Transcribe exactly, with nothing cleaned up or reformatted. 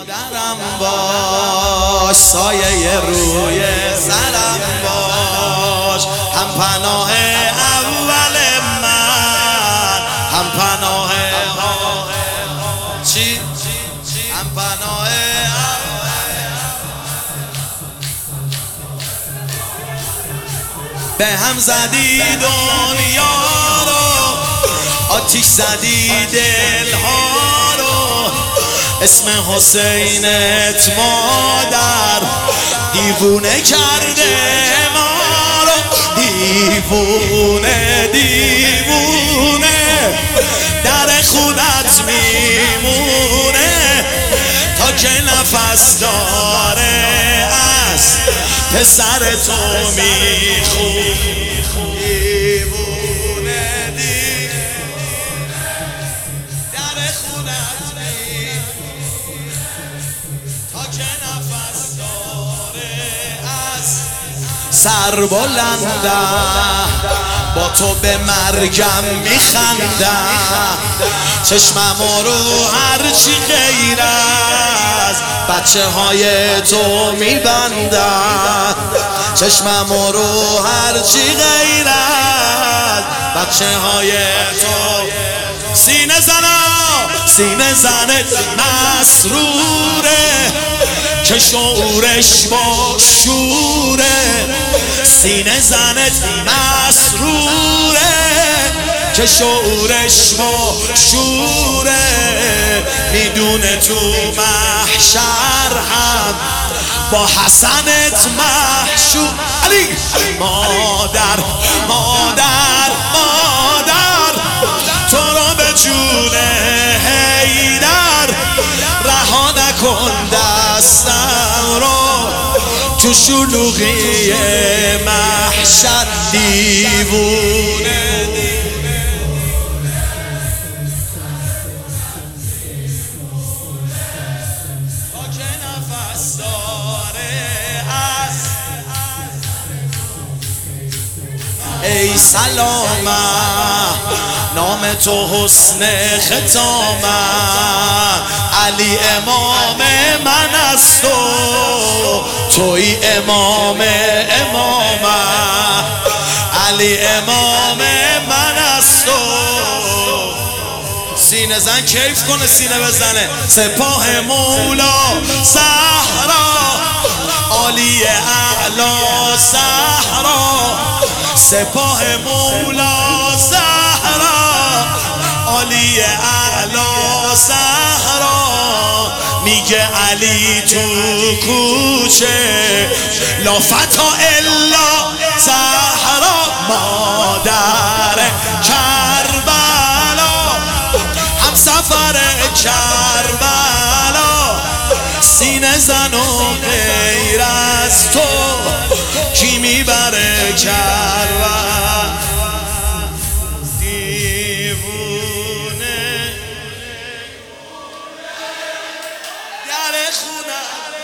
مادرم باش، سایه روی سرم باش، هم پناه اول من، هم پناه چی؟ هم پناه به هم زدی دنیا رو، آتیش زدی دلها رو، اسم حسینت مادر دیوونه کرده ما رو، دیوونه دیوونه در خونت میمونه تا که نفس داره از پسر تو میخونه. دیوونه دیوونه در خونت میمونه تا که نفس داره از سر بلندم با تو به مرگم میخندم، چشمم رو هرچی غیر از بچه های تو میبندم، چشمم رو هرچی غیر از بچه های تو. سینه زنا سینه زنت مسروره که شعورش با شوره، سینه زنت مسروره که شعورش با شوره، میدونه تو محشر هم با حسنت محشور. علی مادر مادر مادر تو رو به جون حیدر رها نکن دستم رو تو شلوغی محشر. دیوونه ای سلامه نام تو حسن ختامه، علی امام من است و توی امام امامه، علی امام من است و سینه زن کیف کنه سینه بزنه. سپاه مولا زهرا عالی اعلا زهرا، سپاه مولا زهرا عالی اعلا زهرا، میگه علی تو کوچه لا فتا الا زهرا، مادر کربلا هم سفر کربلا، سینه زن و غیر از تو کی میبره کربلا. دیوونه در خونم